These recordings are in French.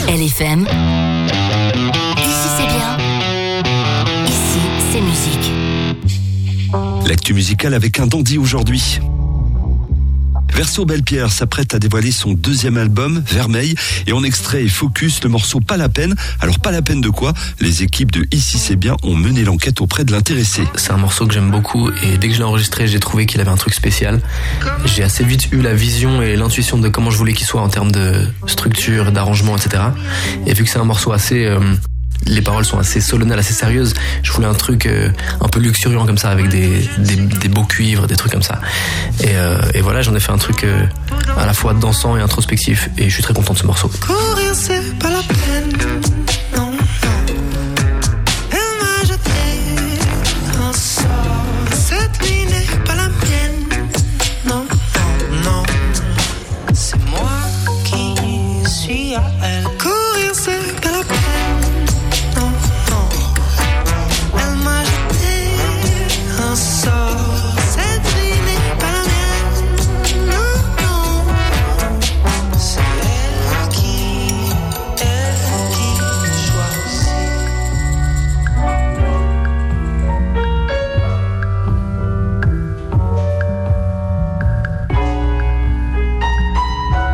LFM. Ici c'est bien. Ici c'est musique. L'actu musicale avec un dandy aujourd'hui. Verso Belle-Pierre s'apprête à dévoiler son deuxième album, Vermeil, et en extrait et focus le morceau Pas la peine. Alors pas la peine de quoi ? Les équipes de Ici c'est bien ont mené l'enquête auprès de l'intéressé. C'est un morceau que j'aime beaucoup et dès que je l'ai enregistré, j'ai trouvé qu'il avait un truc spécial. J'ai assez vite eu la vision et l'intuition de comment je voulais qu'il soit en termes de structure, d'arrangement, etc. Et vu que c'est un morceau assez... les paroles sont assez solennelles, assez sérieuses. Je voulais un truc un peu luxuriant comme ça, avec des beaux cuivres, des trucs comme ça. Et voilà, j'en ai fait un truc à la fois dansant et introspectif. Et je suis très content de ce morceau. Courir, c'est pas la peine. Non, non. Elle m'a jeté un sort. Cette nuit n'est pas la mienne. Non, non, non. C'est moi qui suis à elle. Courir, c'est pas la peine.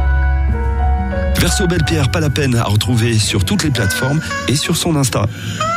Verso Belle-Pierre, pas la peine à retrouver sur toutes les plateformes et sur son Insta.